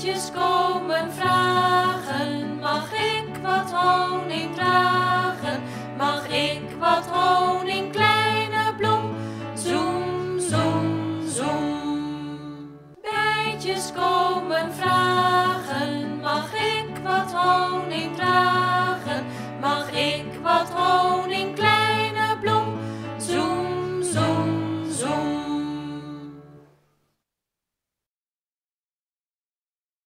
bijtjes komen vragen, mag ik wat honing dragen? Mag ik wat honing, kleine bloem? Zoem, zoem, zoem. Bijtjes komen